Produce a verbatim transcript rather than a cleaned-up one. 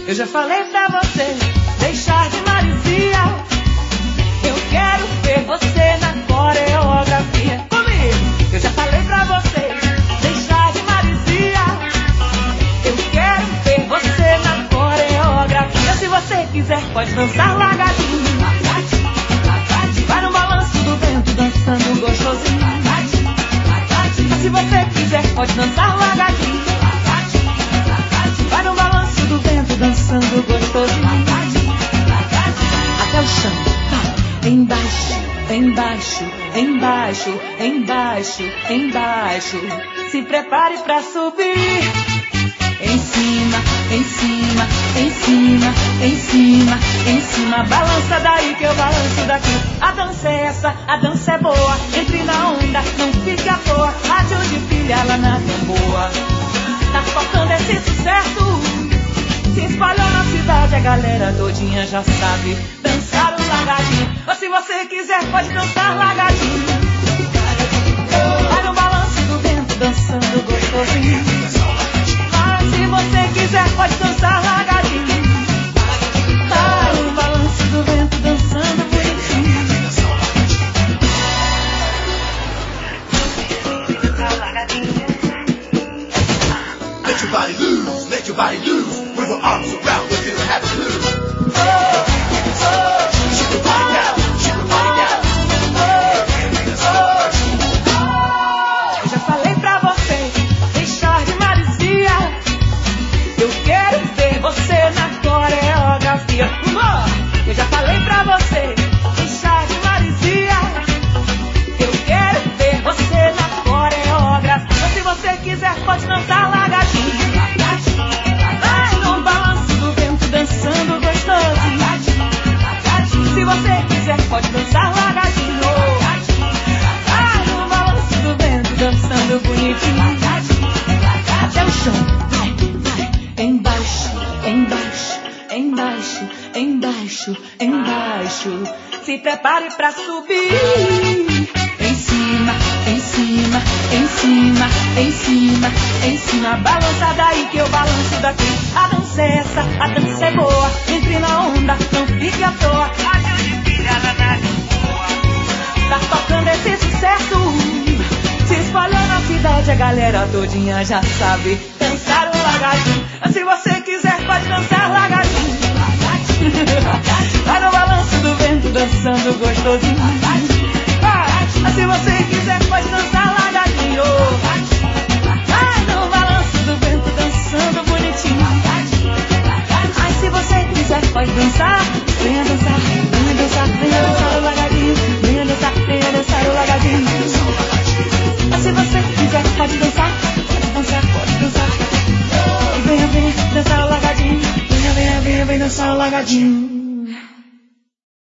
Eu já falei pra você deixar de maricia. Eu quero ver você na coreografia. Comigo! Eu já falei pra você deixar de maricia. Eu quero ver você na coreografia. Se você quiser, pode dançar largadinho. Vai no balanço do vento, dançando gostosinho. Se você quiser, pode dançar largadinho. Vai no balanço do vento, dançando gostosinho. Até o chão, embaixo, embaixo, embaixo, embaixo, embaixo. Se prepare pra subir. Em cima, em cima, em cima, em cima, em cima. Balança daí que eu balanço daqui. A dança é essa, a dança é boa. Entre na onda, não fique à toa. Rádio de pilha lá na Gamboa. Tá tocando esse sucesso. Se espalhou na cidade, a galera todinha já sabe dançar o largadinho. Ou se você quiser, pode dançar largadinho. Vai no balanço do vento, dançando gostosinho. Se você quiser, pode dançar largadinho. Vai no balanço do vento, dançando bonitinho. Let your body loose, let your body loose. With your arms around, we're feeling happy blues. Oh, oh, shake your body down, shake your body down. Eu já falei pra você deixar de maricia. Eu quero ver você na coreografia. Eu já falei pra você deixar de maricia. Eu quero ver você na coreografia. Se você quiser, pode dançar largadinho. Vai no balanço do vento, dançando gostosinho. Se você quiser, pode dançar largadinho. Vai no balanço do vento, dançando bonitinho. Até o chão. Embaixo, embaixo, embaixo, embaixo, embaixo. Se prepare pra subir. Em cima, em cima, em cima, em cima, em cima. Balança daí que eu balanço daqui. A dança é essa, a dança é boa. Entre na onda, não fique à toa. Rádio de pilha lá na Gamboa. Tá tocando esse sucesso. Se espalhou na cidade, a galera todinha já sabe dançar o largadinho. Se você quiser, pode dançar largadinho. Vai no balanço do vento, dançando gostosinho. Vai. Se você quiser, pode dançar largadinho. Vai no balanço do vento, dançando bonitinho. Ai, se você quiser, pode dançar. Venha dançar, venha dançar, venha dançar o largadinho. Venha dançar, venha dançar o largadinho. Se você quiser, pode dançar, pode dançar, pode dançar. Venha, venha, dançar o largadinho. Venha, venha, venha, venha dançar o largadinho.